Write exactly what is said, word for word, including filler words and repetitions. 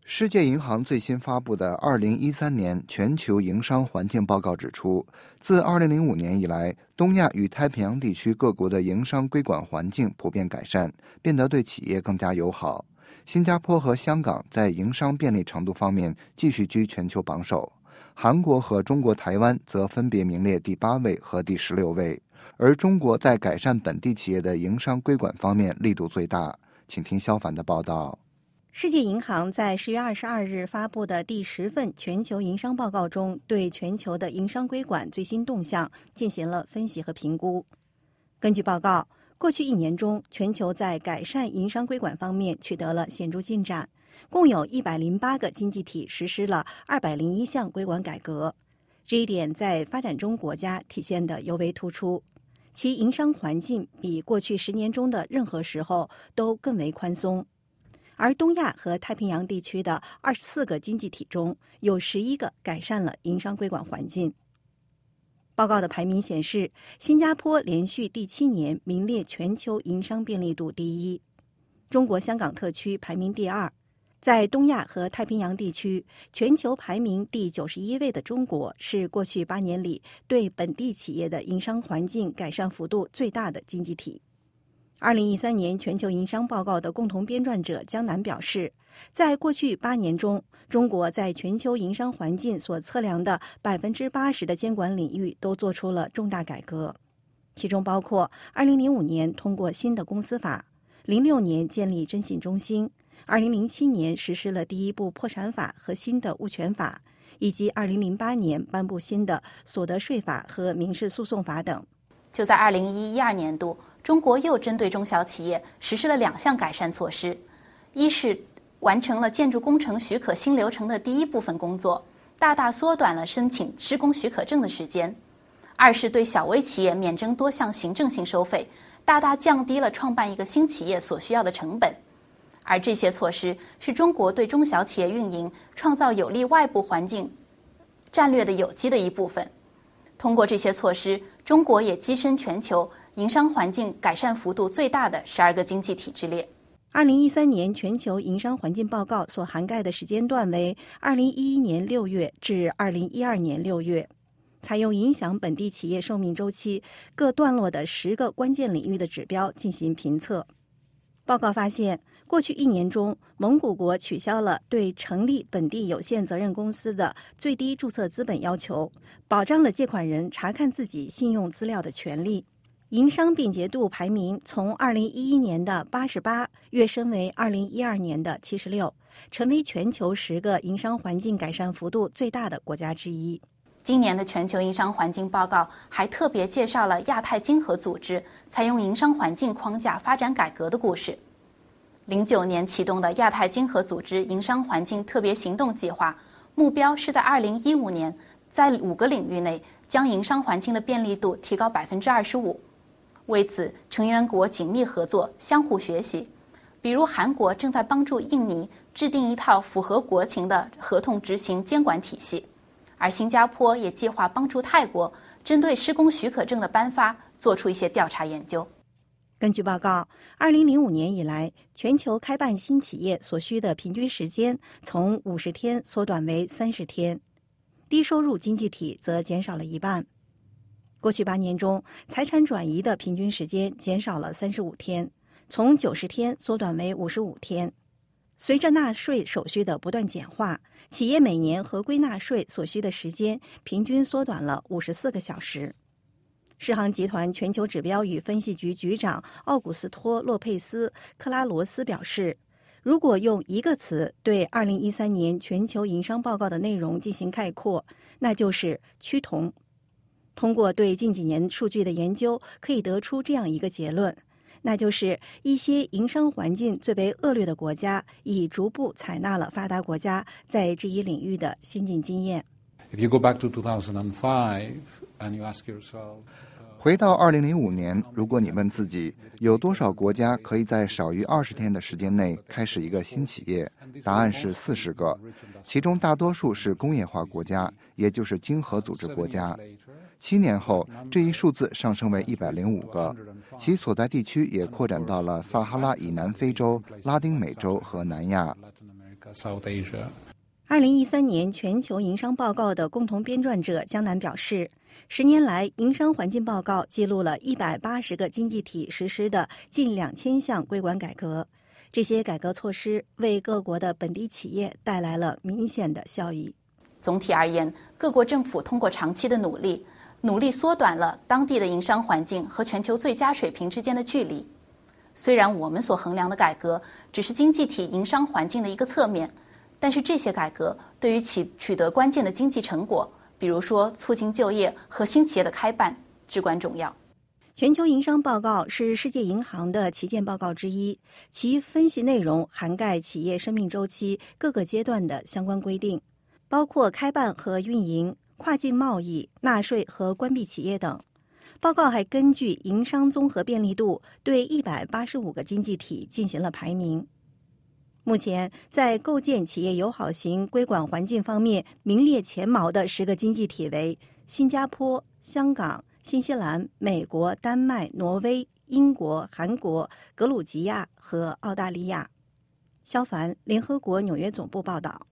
世界银行最新发布的二零一三年全球营商环境报告指出，自二零零五年以来，东亚与太平洋地区各国的营商规管环境普遍改善，变得对企业更加友好。新加坡和香港在营商便利程度方面继续居全球榜首，韩国和中国台湾则分别名列第八位和第十六位。而中国在改善本地企业的营商规管方面力度最大。请听肖凡的报道。 世界银行在十月二十二日发布的第十份全球营商报告中，对全球的营商规管最新动向进行了分析和评估。根据报告，过去一年中，全球在改善营商规管方面取得了显著进展，共有一百零八个经济体实施了二百零一项规管改革。这一点在发展中国家体现得尤为突出，其营商环境比过去十年中的任何时候都更为宽松。而东亚和太平洋地区的二十四个经济体中，有十一个改善了营商规管环境。报告的排名显示，新加坡连续第七年名列全球营商便利度第一，中国香港特区排名第二。在东亚和太平洋地区，全球排名第九十一位的中国是过去八年里对本地企业的营商环境改善幅度最大的经济体。二零一三年全球营商报告的共同编撰者江南表示，在过去八年中，中国在全球营商环境所测量的百分之八十的监管领域都做出了重大改革，其中包括二零零五年通过新的公司法，零六年建立征信中心，二零零七年实施了第一部破产法和新的物权法，以及二零零八年颁布新的所得税法和民事诉讼法等。 就在二零一一一二年度，中国又针对中小企业实施了两项改善措施，一是完成了建筑工程许可新流程的第一部分工作，大大缩短了申请施工许可证的时间；二是对小微企业免征多项行政性收费，大大降低了创办一个新企业所需要的成本。而这些措施是中国对中小企业运营创造有利外部环境战略的有机的一部分。通过这些措施，中国也跻身全球营商环境改善幅度最大的十二个经济体之列。 二零一三年全球营商环境报告所涵盖的时间段为二零一一年六月至二零一二年六月，采用影响本地企业寿命周期各段落的十个关键领域的指标进行评测。报告发现，过去一年中，蒙古国取消了对成立本地有限责任公司的最低注册资本要求，保障了借款人查看自己信用资料的权利。营商便捷度排名从二零一一年的八十八跃升为二零一二年的七十六，成为全球十个营商环境改善幅度最大的国家之一。 今年的全球营商环境报告还特别介绍了亚太经合组织采用营商环境框架发展改革的故事。零九年启动的亚太经合组织营商环境特别行动计划，目标是在二零一五年在五个领域内将营商环境的便利度提高百分之二十五。为此，成员国紧密合作，相互学习。比如，韩国正在帮助印尼制定一套符合国情的合同执行监管体系，而新加坡也计划帮助泰国针对施工许可证的颁发做出一些调查研究。 根据报告，二零零五年以来，全球开办新企业所需的平均时间从五十天缩短为三十天，低收入经济体则减少了一半。过去八年中，财产转移的平均时间减少了三十五天，从九十天缩短为五十五天。随着纳税手续的不断简化，企业每年合规纳税所需的时间平均缩短了五十四个小时。世行集团全球指标与分析局局长奥古斯托·洛佩斯·克拉罗斯表示，如果用一个词对二零一三年全球营商报告的内容进行概括，那就是趋同。通过对近几年数据的研究，可以得出这样一个结论，那就是一些营商环境最为恶劣的国家已逐步采纳了发达国家在这一领域的先进经验。 If you go back to two thousand five and you ask yourself, 回到二零零五年，如果你问自己有多少国家可以在少于二十天的时间内开始一个新企业，答案是四十个，其中大多数是工业化国家，也就是经合组织国家。七年后，这一数字上升为一百零五个，其所在地区也扩展到了撒哈拉以南非洲、拉丁美洲和南亚。 South Asia. 二零一三年全球营商报告的共同编撰者江南表示，十年来营商环境报告记录了一百八十个经济体实施的近两千项规管改革，这些改革措施为各国的本地企业带来了明显的效益。 总体而言，各国政府通过长期的努力，努力缩短了当地的营商环境和全球最佳水平之间的距离。虽然我们所衡量的改革只是经济体营商环境的一个侧面，但是这些改革对于取取得关键的经济成果，比如说促进就业和新企业的开办，至关重要。 全球营商报告是世界银行的旗舰报告之一，其分析内容涵盖企业生命周期各个阶段的相关规定，包括开办和运营、跨境贸易、纳税和关闭企业等。报告还根据营商综合便利度对一百八十五个经济体进行了排名。目前，在构建企业友好型规管环境方面名列前茅的十个经济体为新加坡、香港、新西兰、美国、丹麦、挪威、英国、韩国、格鲁吉亚和澳大利亚。肖凡，联合国纽约总部报道。